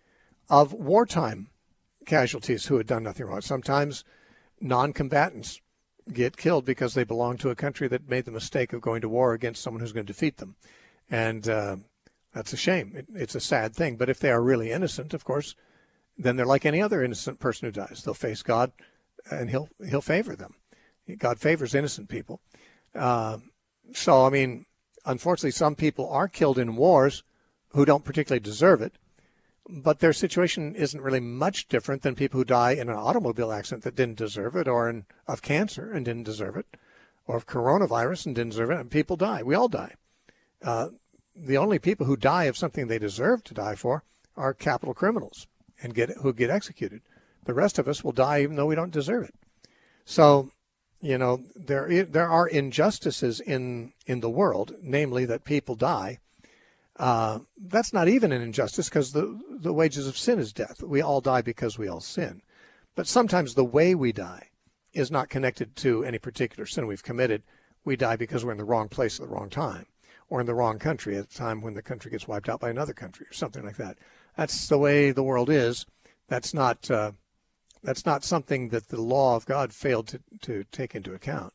Speaker 1: of wartime casualties who had done nothing wrong. Sometimes non-combatants get killed because they belong to a country that made the mistake of going to war against someone who's going to defeat them. And uh, that's a shame. It, it's a sad thing. But if they are really innocent, of course, then they're like any other innocent person who dies. They'll face God, and he'll he'll favor them. God favors innocent people. Uh, so, I mean, unfortunately, some people are killed in wars who don't particularly deserve it, but their situation isn't really much different than people who die in an automobile accident that didn't deserve it, or in, of cancer and didn't deserve it, or of coronavirus and didn't deserve it. And people die. We all die. Uh, the only people who die of something they deserve to die for are capital criminals and get who get executed. The rest of us will die even though we don't deserve it. So, you know, there there are injustices in, in the world, namely that people die. Uh, that's not even an injustice, because the, the wages of sin is death. We all die because we all sin. But sometimes the way we die is not connected to any particular sin we've committed. We die because we're in the wrong place at the wrong time, or in the wrong country at the time when the country gets wiped out by another country, or something like that. That's the way the world is. That's not uh, that's not something that the law of God failed to, to take into account.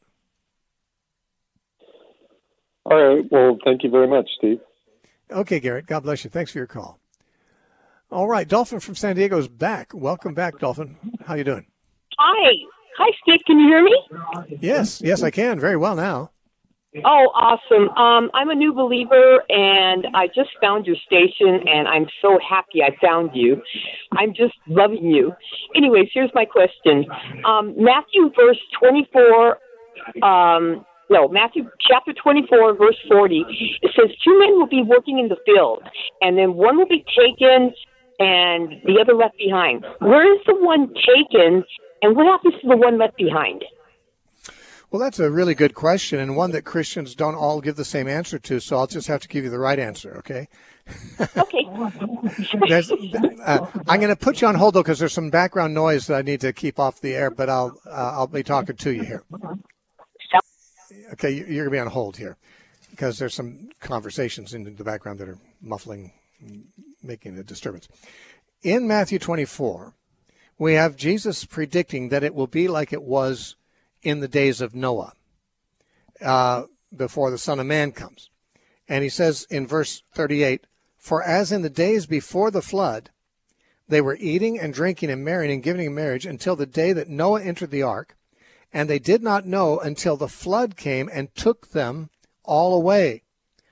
Speaker 11: All right. Well, thank you very much, Steve.
Speaker 1: Okay, Garrett. God bless you. Thanks for your call. All right. Dolphin from San Diego is back. Welcome back, Dolphin. How you doing?
Speaker 12: Hi. Hi, Steve. Can you hear me?
Speaker 1: Yes. Yes, I can. Very well now.
Speaker 12: Oh, awesome. Um, I'm a new believer, and I just found your station, and I'm so happy I found you. I'm just loving you. Anyways, here's my question. Um, Matthew verse twenty-four, um, no, Matthew chapter twenty-four, verse forty, it says two men will be working in the field, and then one will be taken and the other left behind. Where is the one taken, and what happens to the one left behind?
Speaker 1: Well, that's a really good question, and one that Christians don't all give the same answer to, so I'll just have to give you the right answer, okay?
Speaker 12: Okay.
Speaker 1: uh, I'm going to put you on hold, though, because there's some background noise that I need to keep off the air, but I'll uh, I'll be talking to you here. Okay, you're going to be on hold here, because there's some conversations in the background that are muffling, making a disturbance. In Matthew twenty-four, we have Jesus predicting that it will be like it was in the days of Noah, uh, before the Son of Man comes. And he says in verse thirty-eight, "For as in the days before the flood, they were eating and drinking and marrying and giving in marriage until the day that Noah entered the ark, and they did not know until the flood came and took them all away.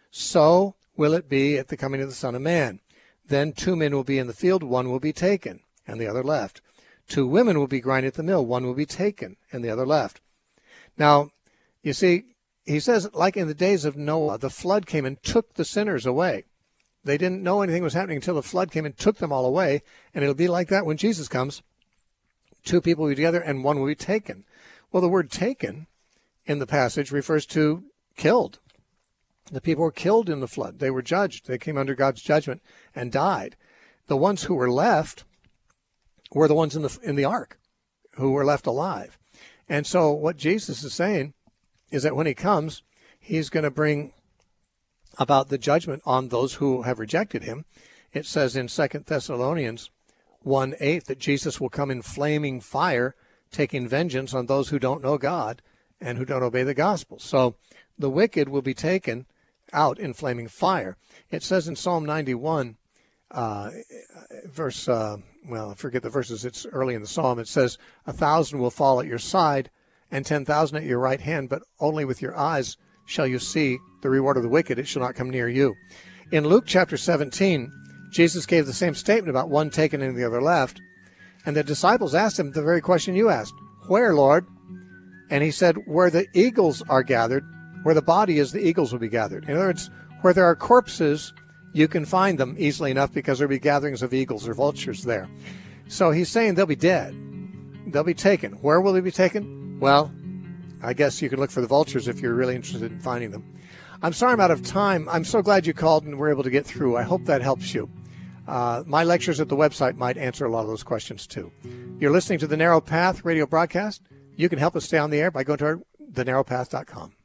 Speaker 1: So will it be at the coming of the Son of Man. Then two men will be in the field, one will be taken, and the other left. Two women will be grinding at the mill, one will be taken, and the other left." Now, you see, he says, like in the days of Noah, the flood came and took the sinners away. They didn't know anything was happening until the flood came and took them all away, and it'll be like that when Jesus comes. Two people will be together, and one will be taken. Well, the word taken in the passage refers to killed. The people were killed in the flood. They were judged. They came under God's judgment and died. The ones who were left were the ones in the in the ark who were left alive. And so what Jesus is saying is that when he comes, he's going to bring about the judgment on those who have rejected him. It says in Second Thessalonians one eight that Jesus will come in flaming fire, taking vengeance on those who don't know God and who don't obey the gospel. So the wicked will be taken out in flaming fire. It says in Psalm ninety-one, uh, verse... Uh, well, I forget the verses, it's early in the psalm. It says, "A thousand will fall at your side and ten thousand at your right hand, but only with your eyes shall you see the reward of the wicked. It shall not come near you." In Luke chapter seventeen, Jesus gave the same statement about one taken and the other left. And the disciples asked him the very question you asked, "Where, Lord?" And he said, "Where the eagles are gathered, where the body is, the eagles will be gathered." In other words, where there are corpses, you can find them easily enough because there'll be gatherings of eagles or vultures there. So he's saying they'll be dead. They'll be taken. Where will they be taken? Well, I guess you can look for the vultures if you're really interested in finding them. I'm sorry I'm out of time. I'm so glad you called and we're able to get through. I hope that helps you. Uh, my lectures at the website might answer a lot of those questions too. You're listening to the Narrow Path radio broadcast. You can help us stay on the air by going to our, the narrow path dot com.